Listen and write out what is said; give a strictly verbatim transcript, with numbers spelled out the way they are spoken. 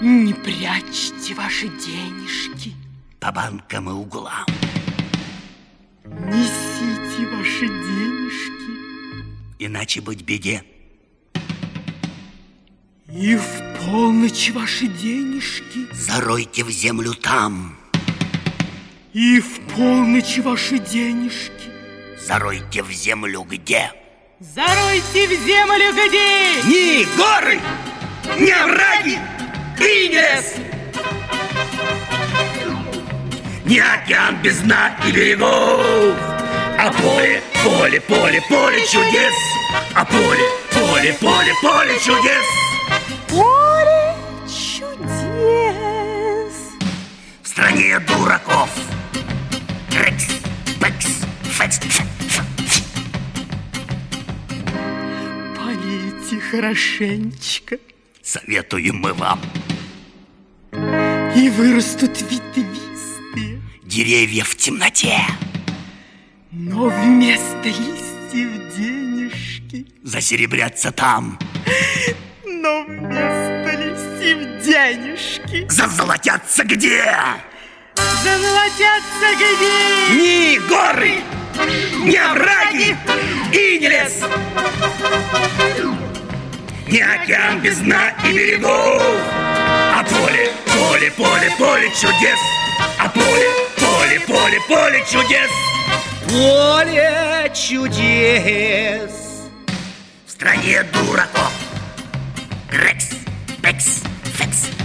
Не прячьте ваши денежки по банкам и углам. Несите ваши денежки, иначе быть беде. И в полночь ваши денежки заройте в землю там. И в полночь ваши денежки заройте в землю где? Заройте в землю где? Ни горы, ни овраги, и не лес, ни океан без дна и берегов, а поле, поле, поле, поле чудес, а поле, поле, поле, поле чудес. Поле чудес в стране дураков. Крекс, пекс, фекс, ф. Полейте хорошенечко, советуем мы вам. И вырастут ветвистые деревья в темноте, но вместо листьев денежки засеребрятся там. Но вместо листьев денежки зазолотятся где? Зазолотятся где? Ни горы, ни овраги, и не лес, ни океан без дна и берегов, а поле, поле, поле, поле чудес, а поле, поле, поле, поле чудес. Поле чудес в стране дураков. Крекс, пекс, фекс.